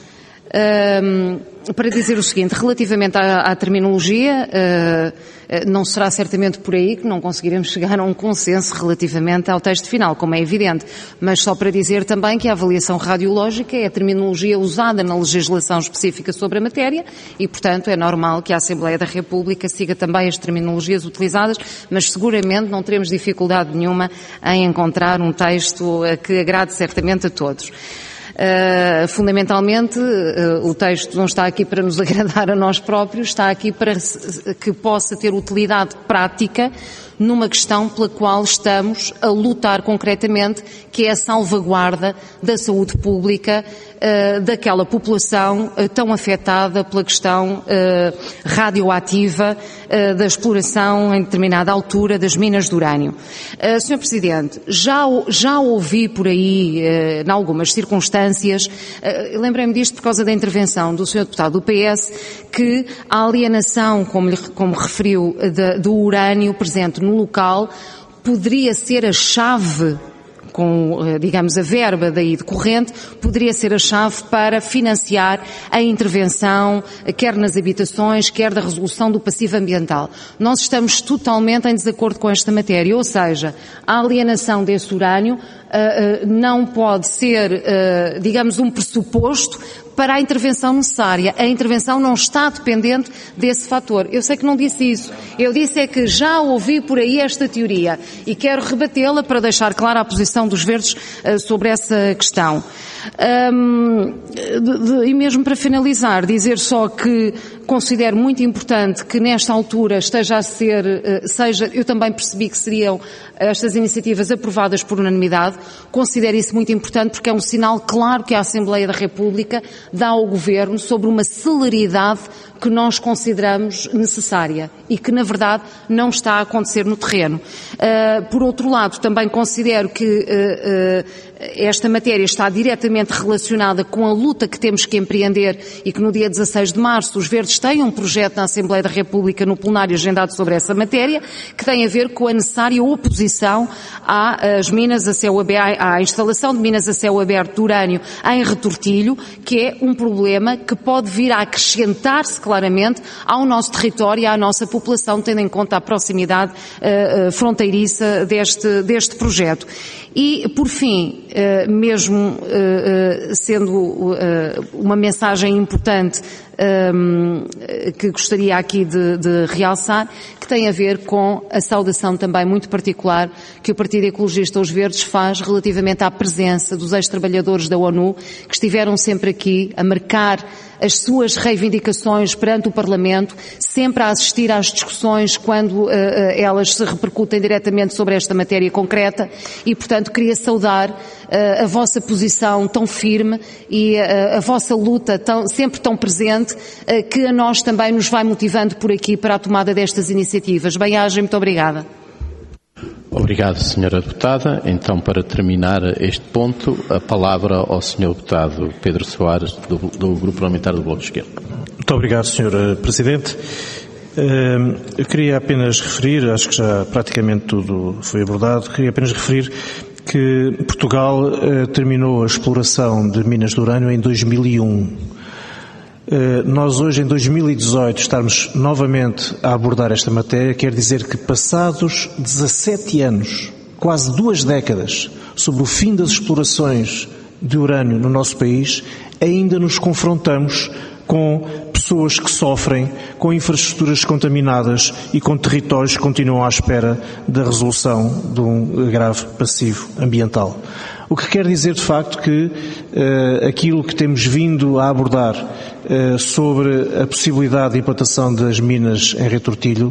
Para dizer o seguinte, relativamente à terminologia, não será certamente por aí que não conseguiremos chegar a um consenso relativamente ao texto final, como é evidente, mas só para dizer também que a avaliação radiológica é a terminologia usada na legislação específica sobre a matéria e, portanto, é normal que a Assembleia da República siga também as terminologias utilizadas, mas seguramente não teremos dificuldade nenhuma em encontrar um texto que agrade certamente a todos. Fundamentalmente, o texto não está aqui para nos agradar a nós próprios, está aqui para que possa ter utilidade prática numa questão pela qual estamos a lutar concretamente, que é a salvaguarda da saúde pública daquela população tão afetada pela questão radioativa da exploração em determinada altura das minas de urânio. Sr. Presidente, já ouvi por aí, em algumas circunstâncias, lembrei-me disto por causa da intervenção do Sr. Deputado do PS, que a alienação, como referiu, do urânio presente no local, poderia ser a chave, com, digamos, a verba daí decorrente, poderia ser a chave para financiar a intervenção, quer nas habitações, quer da resolução do passivo ambiental. Nós estamos totalmente em desacordo com esta matéria, ou seja, a alienação desse urânio não pode ser, digamos, um pressuposto para a intervenção necessária. A intervenção não está dependente desse fator. Eu sei que não disse isso. Eu disse é que já ouvi por aí esta teoria e quero rebatê-la para deixar clara a posição dos Verdes sobre essa questão. E mesmo para finalizar, dizer só que considero muito importante que nesta altura esteja a ser, eu também percebi que seriam estas iniciativas aprovadas por unanimidade, considero isso muito importante porque é um sinal claro que a Assembleia da República dá ao Governo sobre uma celeridade que nós consideramos necessária e que, na verdade, não está a acontecer no terreno. Por outro lado, também considero que esta matéria está diretamente relacionada com a luta que temos que empreender e que no dia 16 de março os Verdes têm um projeto na Assembleia da República no plenário agendado sobre essa matéria, que tem a ver com a necessária oposição às minas a céu aberto, à instalação de minas a céu aberto de urânio em retortilho, que é um problema que pode vir a acrescentar-se claramente ao nosso território e à nossa população, tendo em conta a proximidade fronteiriça deste projeto. E, por fim, mesmo sendo uma mensagem importante que gostaria aqui de realçar, que tem a ver com a saudação também muito particular que o Partido Ecologista Os Verdes faz relativamente à presença dos ex-trabalhadores da ONU, que estiveram sempre aqui a marcar as suas reivindicações perante o Parlamento, sempre a assistir às discussões quando elas se repercutem diretamente sobre esta matéria concreta e, portanto, queria saudar a vossa posição tão firme e a vossa luta sempre tão presente, que a nós também nos vai motivando por aqui para a tomada destas iniciativas. Bem-aja, muito obrigada. Obrigado, Sra. Deputada. Então, para terminar este ponto, a palavra ao Sr. Deputado Pedro Soares, do Grupo Parlamentar do Bloco de Esquerda. Muito obrigado, Sr. Presidente. Eu queria apenas referir, acho que já praticamente tudo foi abordado, queria apenas referir que Portugal terminou a exploração de minas de urânio em 2001. Nós hoje, em 2018, estarmos novamente a abordar esta matéria, quer dizer que passados 17 anos, quase 2 décadas, sobre o fim das explorações de urânio no nosso país, ainda nos confrontamos com pessoas que sofrem, com infraestruturas contaminadas e com territórios que continuam à espera da resolução de um grave passivo ambiental. O que quer dizer, de facto, que aquilo que temos vindo a abordar sobre a possibilidade de implantação das minas em retortilho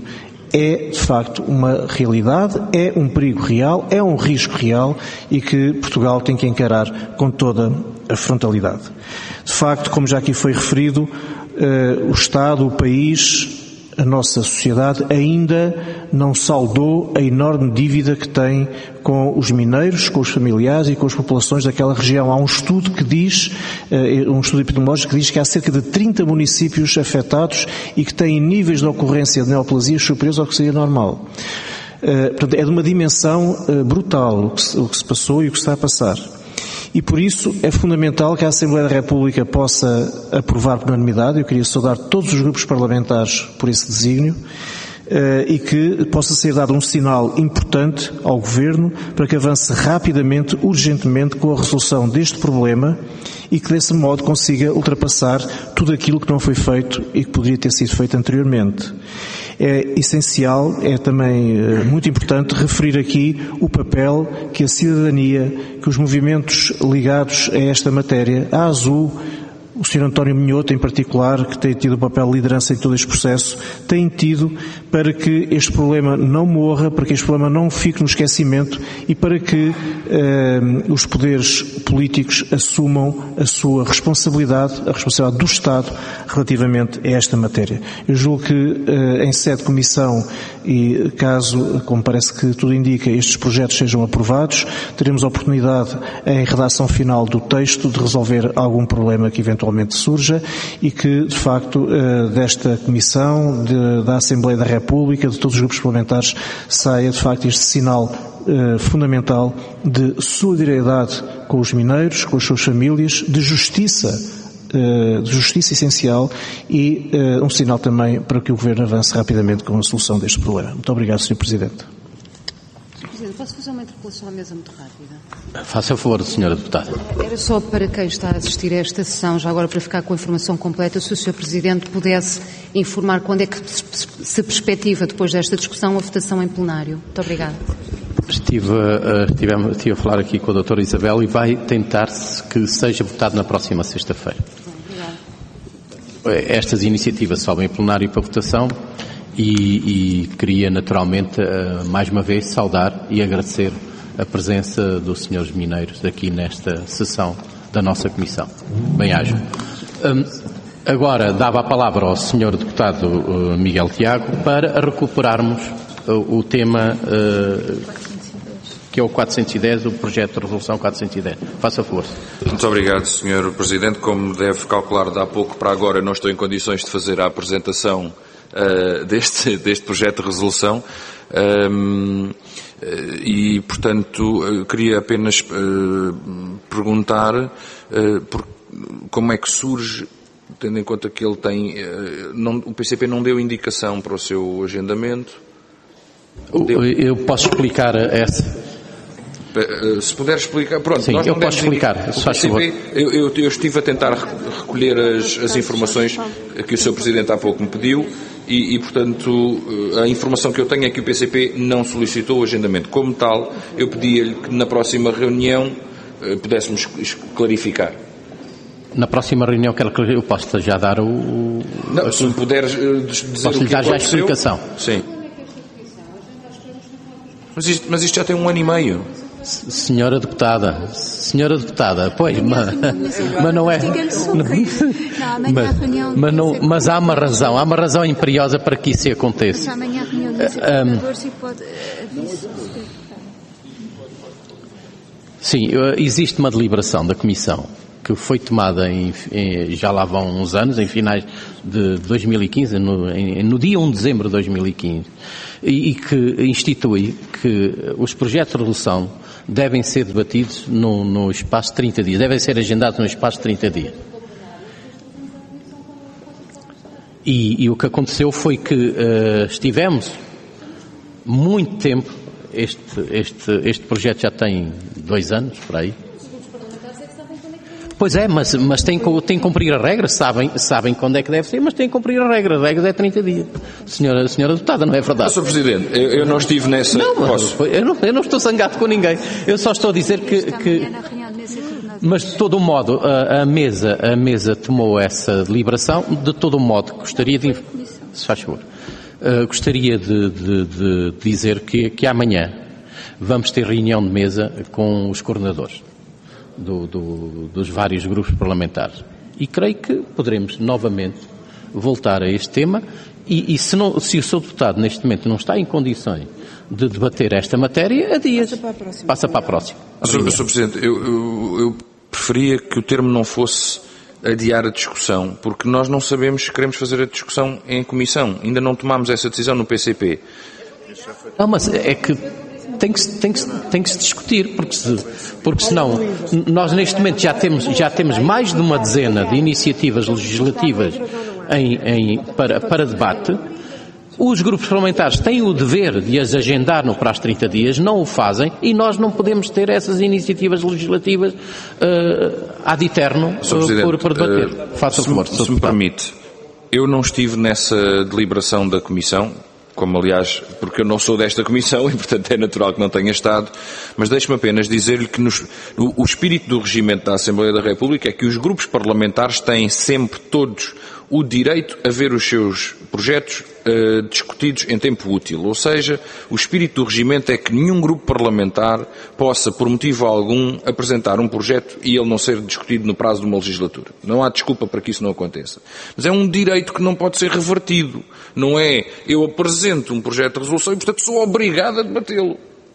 é, de facto, uma realidade, é um perigo real, é um risco real e que Portugal tem que encarar com toda a frontalidade. De facto, como já aqui foi referido, o Estado, o país, a nossa sociedade ainda não saldou a enorme dívida que tem com os mineiros, com os familiares e com as populações daquela região. Há um estudo que diz, um estudo epidemiológico que diz que há cerca de 30 municípios afetados e que têm níveis de ocorrência de neoplasias superiores ao que seria normal. Portanto, é de uma dimensão brutal o que se passou e o que se está a passar. E por isso é fundamental que a Assembleia da República possa aprovar por unanimidade. Eu queria saudar todos os grupos parlamentares por esse desígnio e que possa ser dado um sinal importante ao Governo para que avance rapidamente, urgentemente, com a resolução deste problema e que desse modo consiga ultrapassar tudo aquilo que não foi feito e que poderia ter sido feito anteriormente. É essencial, é também muito importante referir aqui o papel que a cidadania, que os movimentos ligados a esta matéria, a Azul, o Sr. António Minhoto em particular, que tem tido o papel de liderança em todo este processo, têm tido para que este problema não morra, para que este problema não fique no esquecimento e para que os poderes políticos assumam a sua responsabilidade, a responsabilidade do Estado relativamente a esta matéria. Eu julgo que em sede de comissão e caso, como parece que tudo indica, estes projetos sejam aprovados, teremos a oportunidade em redação final do texto de resolver algum problema que eventualmente surja e que, de facto, desta Comissão, da Assembleia da República, de todos os grupos parlamentares, saia, de facto, este sinal fundamental de solidariedade com os mineiros, com as suas famílias, de justiça essencial e um sinal também para que o Governo avance rapidamente com a solução deste problema. Muito obrigado, Sr. Presidente. Presidente, posso fazer uma interpelação à mesa muito rápida? Faça favor, Sra. Deputada. Era só para quem está a assistir a esta sessão, já agora para ficar com a informação completa, se o Sr. Presidente pudesse informar quando é que se perspectiva, depois desta discussão, a votação em plenário. Muito obrigada. Estive a falar aqui com a doutora Isabel e vai tentar-se que seja votado na próxima sexta-feira. Estas iniciativas sobem em plenário para votação e queria naturalmente mais uma vez saudar e agradecer a presença dos senhores mineiros aqui nesta sessão da nossa Comissão. Bem-aja. Agora dava a palavra ao senhor deputado Miguel Tiago para recuperarmos o tema que é o 410, o projeto de resolução 410. Faça favor. Muito obrigado, Sr. Presidente. Como deve calcular, de há pouco para agora não estou em condições de fazer a apresentação deste projeto de resolução e, portanto, queria apenas perguntar como é que surge, tendo em conta que ele tem... o PCP não deu indicação para o seu agendamento. Eu posso explicar essa... Se puder explicar, pronto. Sim, nós eu posso explicar. Se faz favor. Eu estive a tentar recolher as informações que o Sr. Presidente há pouco me pediu e, portanto, a informação que eu tenho é que o PCP não solicitou o agendamento. Como tal, eu pedi-lhe que na próxima reunião pudéssemos clarificar. Na próxima reunião eu posso já dar o... Não, se me puder dizer posso o lhe que dar já a explicação. Sim. Mas isto já tem 1 ano e meio. Senhora deputada, pois, mas não é. Mas há uma razão imperiosa para que isso aconteça. Sim, existe uma deliberação da Comissão que foi tomada já lá vão uns anos, em finais de 2015, no dia 1 de dezembro de 2015, e que institui que os projetos de resolução devem ser debatidos no espaço de 30 dias, devem ser agendados no espaço de 30 dias. E o que aconteceu foi que estivemos muito tempo, este projeto já tem 2 anos, por aí. Pois é, mas tem que cumprir a regra, sabem quando é que deve ser, mas tem que cumprir a regra é 30 dias. Senhora deputada, não é verdade? Sr. Presidente, eu não estive nessa... Não, eu não estou zangado com ninguém, eu só estou a dizer que... Mas de todo modo, a mesa tomou essa deliberação, de todo modo gostaria de... Se faz favor. Gostaria de dizer que amanhã vamos ter reunião de mesa com os coordenadores dos vários grupos parlamentares. E creio que poderemos novamente voltar a este tema e se o Sr. Deputado neste momento não está em condições de debater esta matéria, adia-se. Passa para a próxima. Sr. Presidente, eu preferia que o termo não fosse adiar a discussão, porque nós não sabemos se queremos fazer a discussão em comissão. Ainda não tomámos essa decisão no PCP. Não, mas é que tem que se discutir, porque senão nós neste momento já temos mais de uma dezena de iniciativas legislativas para debate. Os grupos parlamentares têm o dever de as agendar no prazo de 30 dias, não o fazem, e nós não podemos ter essas iniciativas legislativas ad eterno por debater. Faça favor, se me permite, eu não estive nessa deliberação da Comissão, como aliás, porque eu não sou desta Comissão e portanto é natural que não tenha estado, mas deixe-me apenas dizer-lhe que o espírito do regimento da Assembleia da República é que os grupos parlamentares têm sempre todos o direito a ver os seus projetos discutidos em tempo útil. Ou seja, o espírito do regimento é que nenhum grupo parlamentar possa, por motivo algum, apresentar um projeto e ele não ser discutido no prazo de uma legislatura. Não há desculpa para que isso não aconteça. Mas é um direito que não pode ser revertido. Não é eu apresento um projeto de resolução e, portanto, sou obrigado a debatê-lo.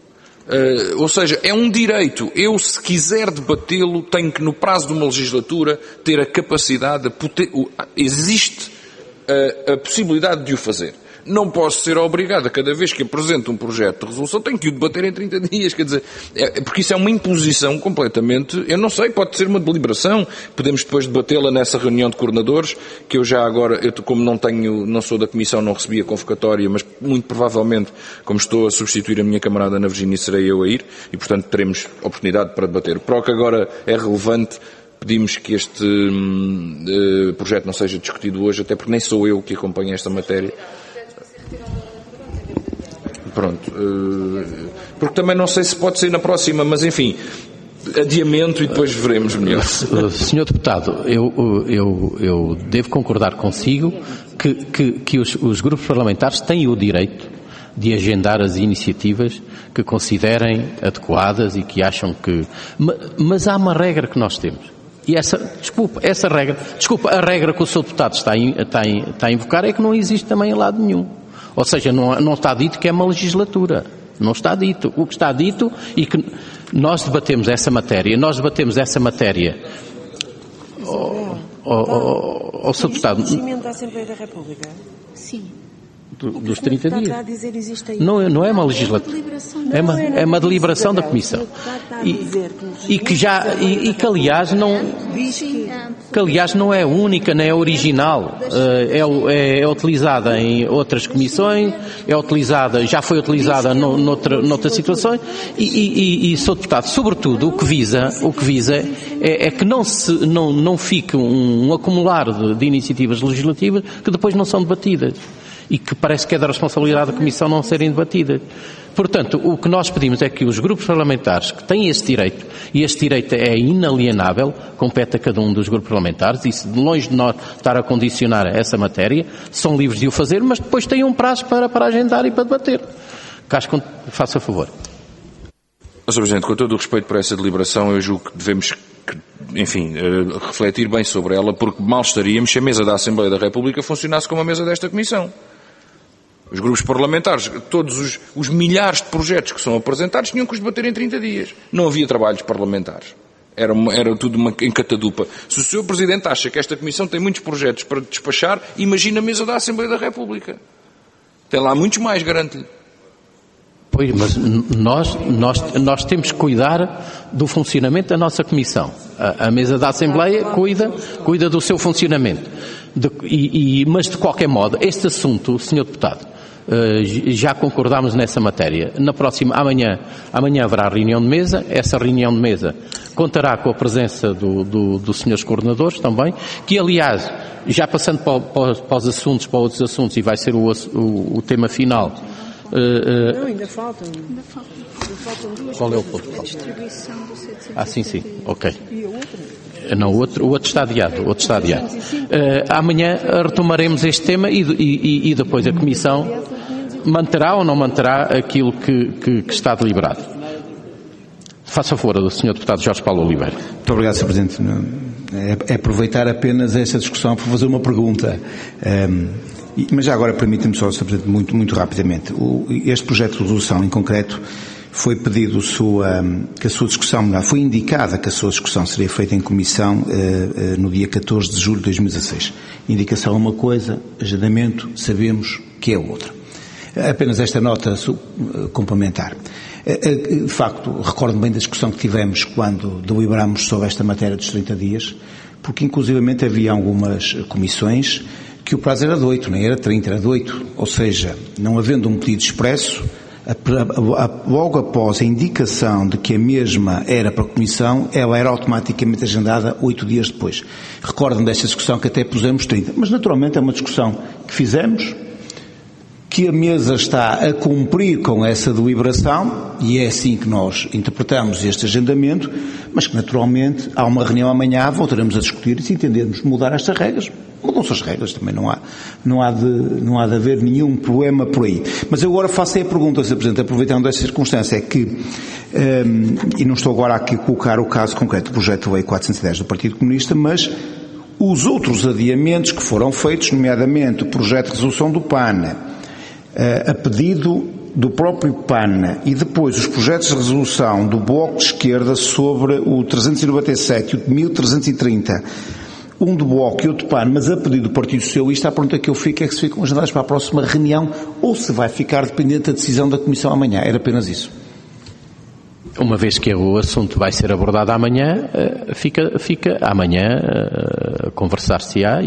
Ou seja, é um direito. Eu, se quiser debatê-lo, tenho que, no prazo de uma legislatura, ter a capacidade, existe a possibilidade de o fazer. Não posso ser obrigado a, cada vez que apresento um projeto de resolução, tenho que o debater em 30 dias, quer dizer, porque isso é uma imposição completamente, eu não sei, pode ser uma deliberação, podemos depois debatê-la nessa reunião de coordenadores, que eu já agora, como não sou da Comissão, não recebi a convocatória, mas muito provavelmente, como estou a substituir a minha camarada Ana Virgínia, serei eu a ir, e portanto teremos oportunidade para debater. Para o que agora é relevante, pedimos que este projeto não seja discutido hoje, até porque nem sou eu que acompanho esta matéria. Pronto. Porque também não sei se pode ser na próxima, mas enfim, adiamento e depois veremos melhor. Senhor Deputado, eu devo concordar consigo que os grupos parlamentares têm o direito de agendar as iniciativas que considerem adequadas e que acham que... Mas há uma regra que nós temos. E a regra que o Sr. Deputado está a invocar é que não existe também em lado nenhum. Ou seja, não está dito que é uma legislatura. Não está dito. O que está dito e que nós debatemos essa matéria. Sr. Deputado. Existe regimento da Assembleia da República? Sim. Dos 30 dias. Não é uma legislatura. É uma deliberação da Comissão. E que aliás não é única, nem é original. É utilizada em outras comissões, já foi utilizada noutra situação. E Sr. Deputado, sobretudo, o que visa é que não fique um acumular de iniciativas legislativas que depois não são debatidas. E que parece que é da responsabilidade da Comissão não serem debatidas. Portanto, o que nós pedimos é que os grupos parlamentares que têm esse direito, e este direito é inalienável, compete a cada um dos grupos parlamentares, e se longe de nós estar a condicionar essa matéria, são livres de o fazer, mas depois têm um prazo para agendar e para debater. Casco, faça favor. Sr. Presidente, com todo o respeito por essa deliberação, eu julgo que devemos, refletir bem sobre ela, porque mal estaríamos se a mesa da Assembleia da República funcionasse como a mesa desta Comissão. Os grupos parlamentares, todos os milhares de projetos que são apresentados, tinham que os debater em 30 dias. Não havia trabalhos parlamentares. Era tudo uma encatadupa. Se o Sr. Presidente acha que esta Comissão tem muitos projetos para despachar, imagina a mesa da Assembleia da República. Tem lá muitos mais, garanto-lhe. Pois, mas nós temos que cuidar do funcionamento da nossa Comissão. A mesa da Assembleia cuida do seu funcionamento. Mas, de qualquer modo, este assunto, Sr. Deputado, já concordámos nessa matéria. Amanhã haverá reunião de mesa. Essa reunião de mesa contará com a presença dos senhores coordenadores também, que, aliás, já passando para outros assuntos, e vai ser o tema final, Não, ainda faltam. Duas. Qual é o ponto? A distribuição do 700. Sim, ok. E a outra? Não, o outro está adiado. Amanhã retomaremos este tema e depois a Comissão manterá ou não manterá aquilo que está deliberado. Faça favor do Sr. Deputado Jorge Paulo Oliveira. Muito obrigado, Sr. Presidente. É aproveitar apenas esta discussão para fazer uma pergunta. Mas já agora permita-me só, Sr. Presidente, muito rapidamente. Este projeto de resolução em concreto foi pedido que a sua discussão, foi indicada que a sua discussão seria feita em comissão no dia 14 de julho de 2016. Indicação é uma coisa, agendamento sabemos que é outra. Apenas esta nota complementar. De facto, recordo bem da discussão que tivemos quando deliberámos sobre esta matéria dos 30 dias, porque inclusivamente havia algumas comissões que o prazo era de 8, nem era 30, era de 8. Ou seja, não havendo um pedido expresso, logo após a indicação de que a mesma era para a Comissão, ela era automaticamente agendada 8 dias depois. Recordo-me desta discussão que até pusemos 30, mas naturalmente é uma discussão que fizemos, que a mesa está a cumprir com essa deliberação, e é assim que nós interpretamos este agendamento, mas que naturalmente há uma reunião amanhã, voltaremos a discutir e se entendermos mudar estas regras, mudam-se as regras, também não há de haver nenhum problema por aí. Mas eu agora faço a pergunta, Sr. Presidente, aproveitando esta circunstância, é que, e não estou agora aqui a colocar o caso concreto do projeto de lei 410 do Partido Comunista, mas os outros adiamentos que foram feitos, nomeadamente o projeto de resolução do PAN, a pedido do próprio PAN e depois os projetos de resolução do Bloco de Esquerda sobre o 397 e o 1330, um do Bloco e outro do PAN, mas a pedido do Partido Socialista, a pergunta que eu fico é que se ficam agendados para a próxima reunião ou se vai ficar dependente da decisão da Comissão amanhã. Era apenas isso. Uma vez que o assunto vai ser abordado amanhã, fica amanhã conversar-se-á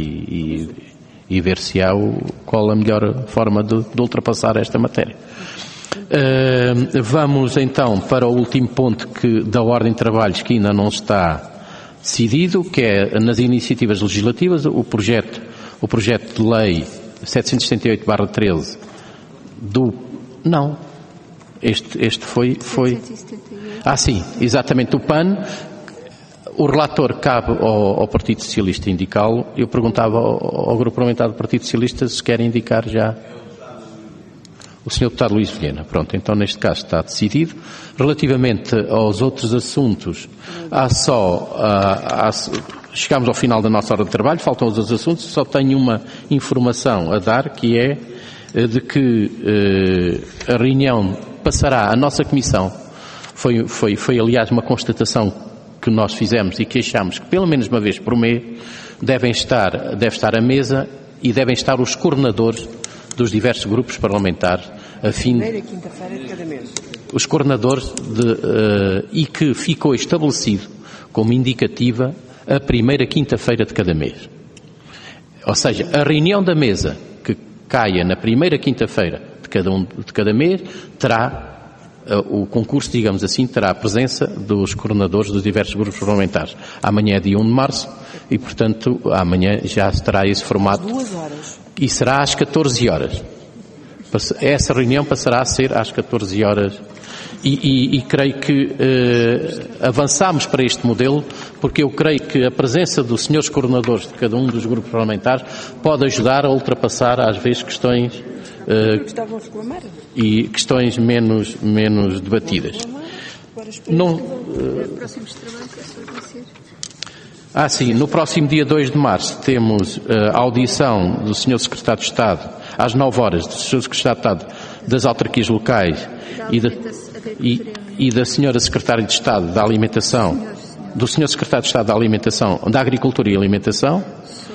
e ver se há qual a melhor forma de ultrapassar esta matéria. Vamos então para o último ponto da ordem de trabalhos que ainda não está decidido, que é nas iniciativas legislativas, o projeto de lei 778/13 este foi... sim, exatamente, do PAN. O relator cabe ao Partido Socialista indicá-lo. Eu perguntava ao Grupo Parlamentar do Partido Socialista se quer indicar já o Sr. Deputado Luís Vilhena. Pronto, então neste caso está decidido. Relativamente aos outros assuntos, chegamos ao final da nossa hora de trabalho, faltam os outros assuntos, só tenho uma informação a dar, que é de que a reunião passará, a nossa comissão, foi aliás uma constatação que nós fizemos e que achamos que pelo menos uma vez por mês deve estar a mesa e devem estar os coordenadores dos diversos grupos parlamentares Primeira quinta-feira de cada mês. Os coordenadores e que ficou estabelecido como indicativa a primeira quinta-feira de cada mês. Ou seja, a reunião da mesa que caia na primeira quinta-feira de cada mês terá o concurso, digamos assim, terá a presença dos coordenadores dos diversos grupos parlamentares. Amanhã é dia 1 de março e, portanto, amanhã já terá esse formato. 2 horas. E será às 14 horas. Essa reunião passará a ser às 14 horas. E creio que avançamos para este modelo, porque eu creio que a presença dos senhores coordenadores de cada um dos grupos parlamentares pode ajudar a ultrapassar, às vezes, questões e questões menos debatidas. Sim, no próximo dia 2 de março temos a audição do Sr. Secretário de Estado, às 9 horas, do Sr. Secretário de Estado das Autarquias Locais e da Sra. Secretária de Estado da Alimentação, do Sr. Secretário de Estado da Alimentação, da Agricultura e Alimentação,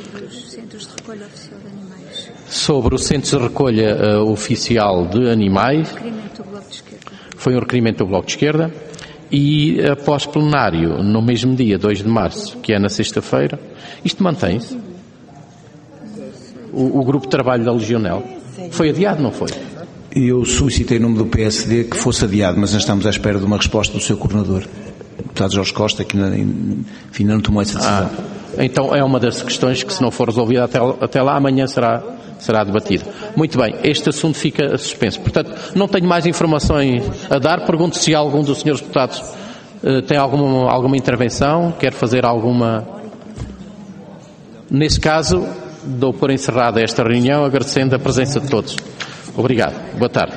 sobre os centros de recolha oficial de animais. Foi um requerimento do Bloco de Esquerda. E após plenário, no mesmo dia, 2 de março, que é na sexta-feira, isto mantém-se. O grupo de trabalho da Legionel foi adiado, não foi? Eu solicitei em nome do PSD que fosse adiado, mas nós estamos à espera de uma resposta do seu coordenador. O deputado Jorge Costa, que ainda não tomou essa decisão. Então é uma das questões que, se não for resolvida até lá, amanhã será debatida. Muito bem, este assunto fica suspenso. Portanto, não tenho mais informações a dar. Pergunto se algum dos senhores deputados tem alguma intervenção, quer fazer alguma... Nesse caso, dou por encerrada esta reunião, agradecendo a presença de todos. Obrigado. Boa tarde.